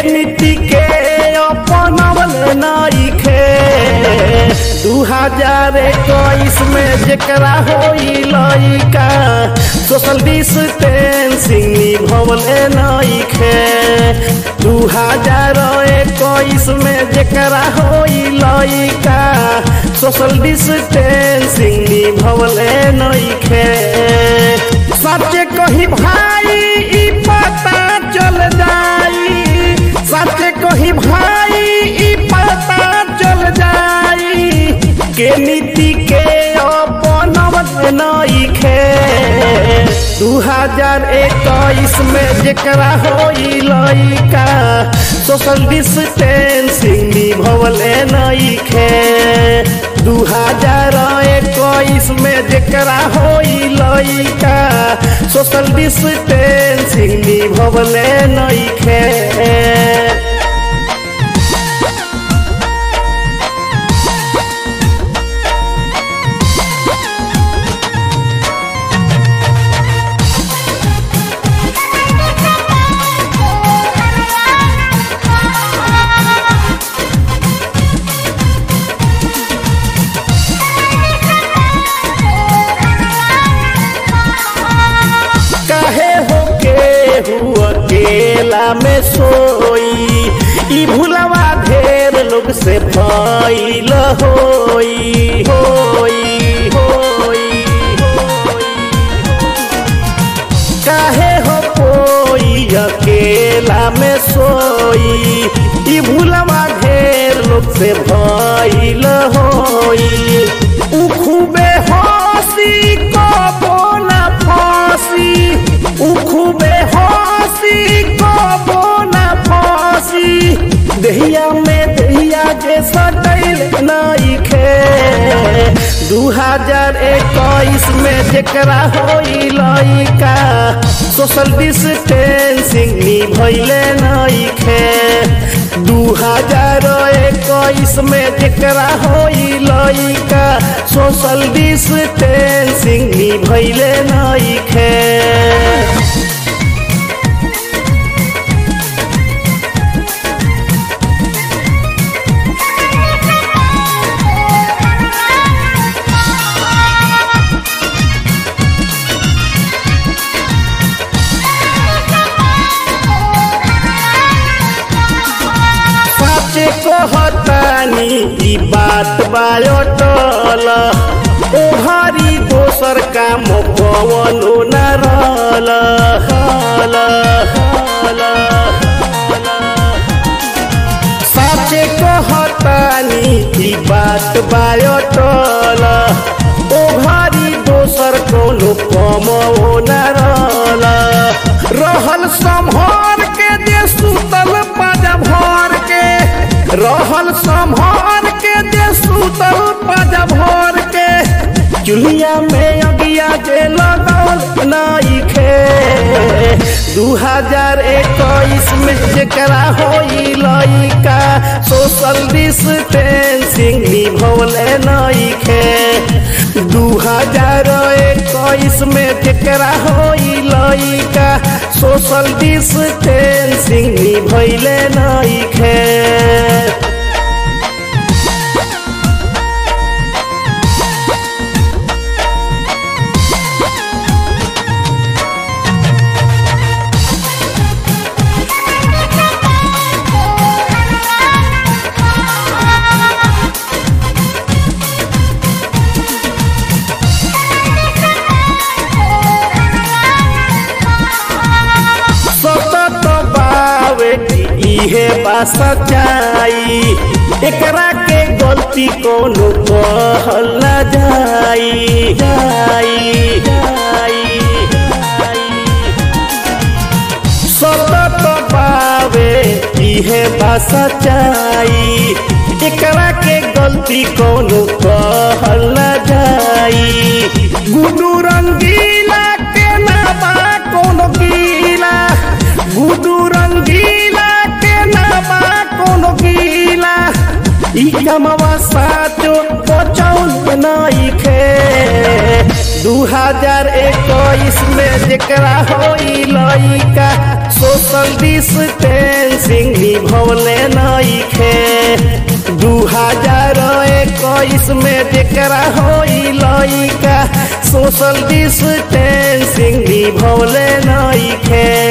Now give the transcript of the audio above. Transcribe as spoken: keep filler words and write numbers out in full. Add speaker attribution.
Speaker 1: नीति के अपनावल नइखे। दू हजार इक्कीस में जेकरा होई लइका सोशल डिस्टेंसिंग निभवले नइखे। दू हजार इक्कीस में जेकरा होई लइका सोशल डिस्टेंसिंग निभवले नइखे। सच कही भाई ई पता चल जाई, सच कही भाई ई पता चल जाई के नीति के अपनावल नइखे। दू हजार इक्कीस में जेकरा होई लइका सोशल डिस्टेंसिंग निभवले नइखे। दू हजार इक्कीस में जेकरा होई लइका सोशल डिस्टेंसिंग निभवले नइखे। अकेला में सोई ई भूलवा ढेर लोग से भइल होई होई होई काहे हो कोई अकेला में सोई ई भूलवा ढेर लोग से भइल होई। उ खूबे हंसी कबो ना फांसी, उ खूबे दहिया में दहिया के सटैल नइखे। दू हजार इक्कीस में जेकरा होई लइका सोशल डिस्टेंसिंग निभवले नइखे। दू हजार इक्कीस में जेकरा होई लइका सोशल डिस्टेंसिंग निभवले नइखे। कहतानी ई बात बायोटल ओहरी दोसर काम कवनो न रहल। साचे कहतानी ई बात बायोटल ओहरी दोसर कोनो कमो न रहल। रहल संभार के दे सुतल पाजा भर के, रहल संभार के दे सुतल पाजा भर के। चुलिया में अगिया जे लगल नइखे। दू हजार इक्कीस में जेकरा होई लइका सोशल डिस्टेंसिंग निभवले नइखे। दू हजार इक्कीस में जेकरा होई लइका सोशल डिस्टेंसिंग निभवले नइखे। इहे बा सच्चाई एकरा के गलती कोनो कहल ना जाई जाई जाई। सतत पावे इहे बा सच्चाई एकरा के गलती कोनो कहल ना जाई। गुडू रंगीला के ना बा कोनो गीला, गुडू रंगीला के ना बा कोनो गीला। ई कमवा साचो पचौल नइखे। दू हजार इक्कीस में जेकरा होई लइका सोशल डिस्टेंसिंग निभवले नइखे। दू हजार इक्कीस में जेकरा होई लइका सोशल डिस्टेंसिंग निभवले नइखे।